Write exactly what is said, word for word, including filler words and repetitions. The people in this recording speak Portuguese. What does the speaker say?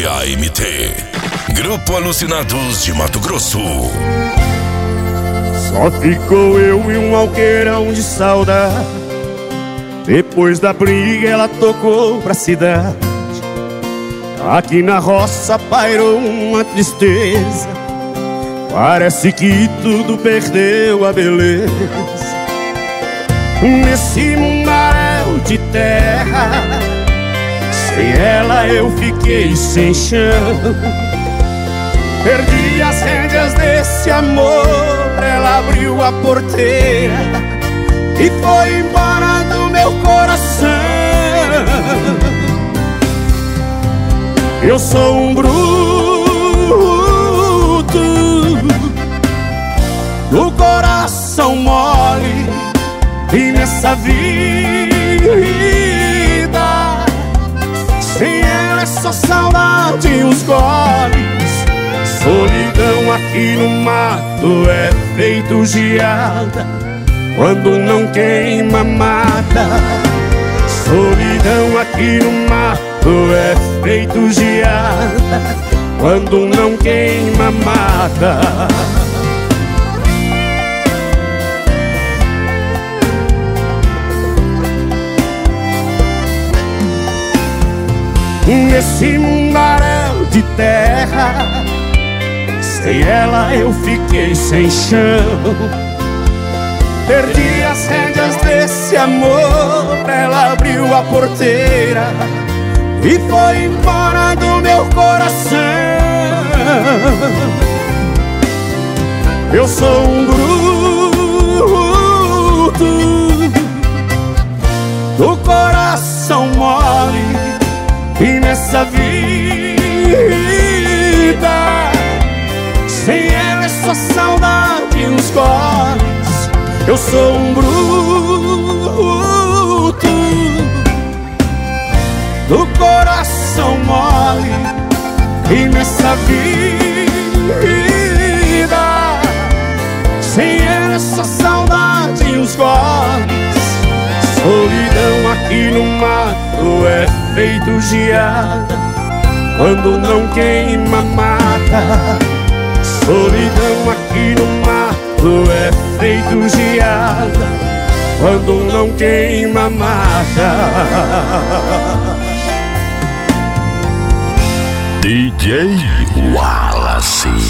G A M T, Grupo Alucinados de Mato Grosso. Só ficou eu e um alqueirão de saudade. Depois da briga ela tocou pra cidade. Aqui na roça pairou uma tristeza. Parece que tudo perdeu a beleza. Nesse mundaréu de terra, sem ela eu fiquei sem chão. Perdi as rédeas desse amor, ela abriu a porteira e foi embora do meu coração. Eu sou um bruto do coração mole, e nessa vida sem ela é só saudade e os goles. Solidão aqui no mato é feito geada, quando não queima mata. Solidão aqui no mato é feito geada, quando não queima mata. Nesse mundaréu de terra, sem ela eu fiquei sem chão. Perdi as rédeas desse amor, ela abriu a porteira e foi embora do meu coração. Eu sou um bruto do coração mole, e nessa vida sem ela é só saudade e uns goles. Eu sou um bruto do coração mole, e nessa vida sem ela é só saudade e uns goles. Solidão aqui no mato é feito geada, quando não queima mata. Solidão aqui no mato é feito geada, quando não queima mata. D J Wallace.